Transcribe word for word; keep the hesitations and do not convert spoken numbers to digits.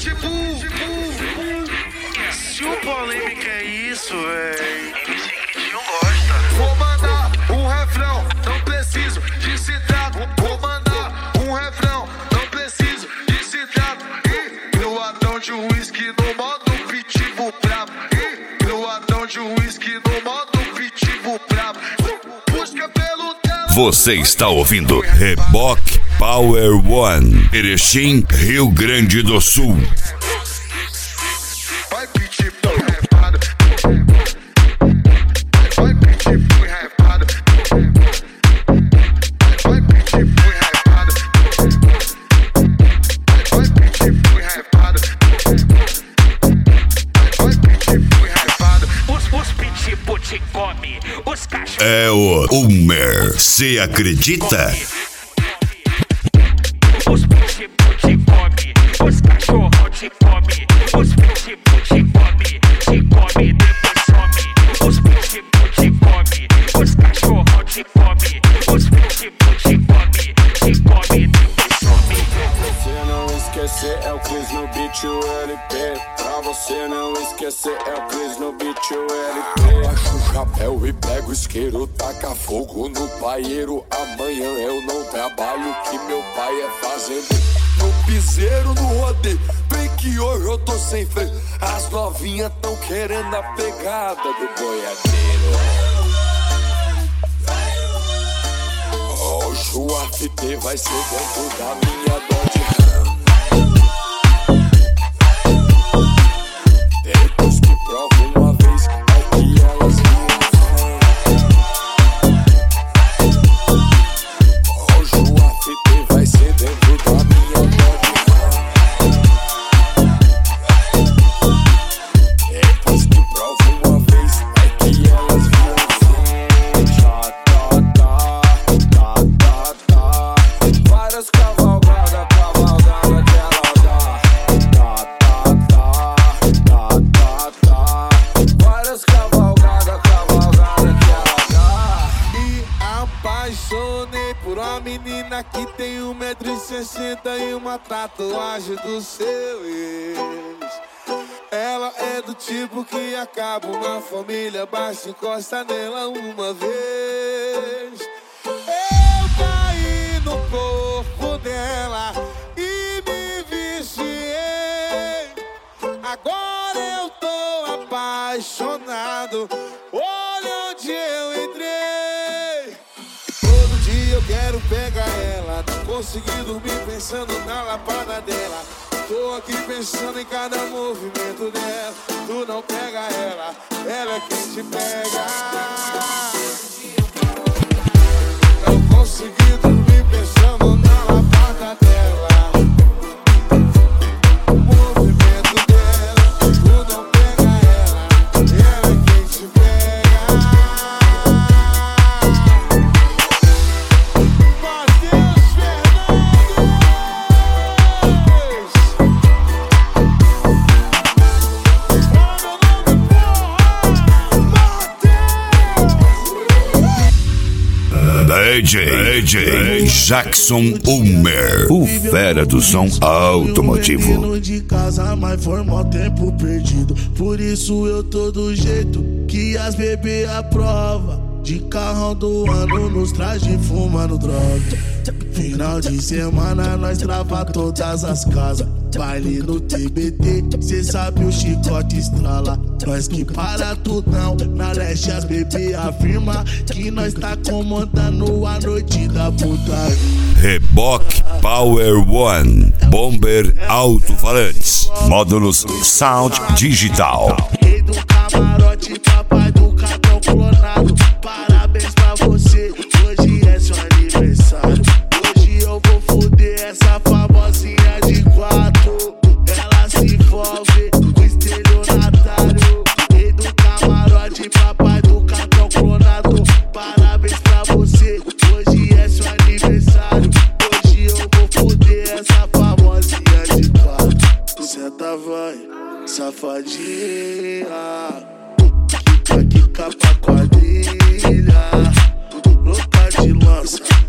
pitbull. Se o polêmica é isso, véi, M C Critinho gosta. Vou mandar um refrão, não preciso de citado. Vou mandar um refrão, não preciso de citado. E no ladrão de uísque no modo pitbull brabo. E no ladrão de uísque no modo pitbull brabo. Busca pelo tela. Você está ouvindo Reboque Power One, Erechim, Rio Grande do Sul. Vai pitbull repado. Vai pitbull repado. Vai pitbull repado. Vai pitbull repado. Vai pitbull repado. Os, os pitbull te come, os cachorros. É o Homer, cê acredita? Os pitbull te come, os cachorros te come. Os pitbull te come, te come depois some. Os pitbull te come, os cachorros te come. Os pitbull te come, te come depois some. Pra você não esquecer é o Chris no beat e o L P. Pra você não esquecer é o Chris no beat e o L P. Baixo o chapéu e pego o isqueiro, taca fogo no paieiro. Amanhã eu não trabalho, que meu pai é fazendeiro. No piseiro, no rodeio, bem que hoje eu tô sem freio. As novinhas tão querendo a pegada do boiadeiro. Hoje o F T vai ser dentro da minha Dodge Ram. Depois que provo uma vez, é que elas viram fã. Hoje o F T vai ser dentro da minha Dodge Ram. Depois que provo uma vez, é que elas viram fã. Tá, tá, tá, tá, tá. Várias cavalgadas, cavalgada que ela dá. Tá, tá, tá, tá, tá, tá. Várias cavalgadas, cavalgada que ela dá. Me apaixonei por uma menina que tem um metro e sessenta e uma tatuagem do seu ex. Ela é do tipo que acaba uma família, basta encosta nela uma vez. Eu caí no corpo dela e me viciei. Agora eu tô apaixonado, olha onde eu entrei. Todo dia eu quero pegar ela, não consegui dormir pensando na lapada dela. Tô aqui pensando em cada movimento dela. Tu não pega ela, ela é quem te pega. Não consegui dormir pensando na lapada dela. O movimento dela, tu não pega ela, ela é quem te pega. Matheus Fernandes. D J, D J Jackson Homer, o fera do som automotivo. Menino de casa, mas foi mó tempo perdido. Por isso eu tô do jeito que as bebê aprova. De carrão do ano, nos traje fumando droga. Final de semana nós trava todas as casas. Baile no T B T, cê sabe o chicote estrala. Nós que para tudão, na leste as bebê afirma que nós tá comandando a noite da putaria. Reboque Power One, Bomber Alto-Falantes, módulos Sound Digital. Rei do camarote, papai do cartão clonado. Parabéns pra você, hoje é seu aniversário. Hoje eu vou foder essa famosinha de quatro. Ela se envolve com estelionatário. Rei do camarote, papai do cartão clonado. Parabéns pra você, hoje é seu aniversário. Hoje eu vou foder essa famosinha de quatro. Senta vai, safadinha. Quica, quica pra quadrilha. Louca de lança.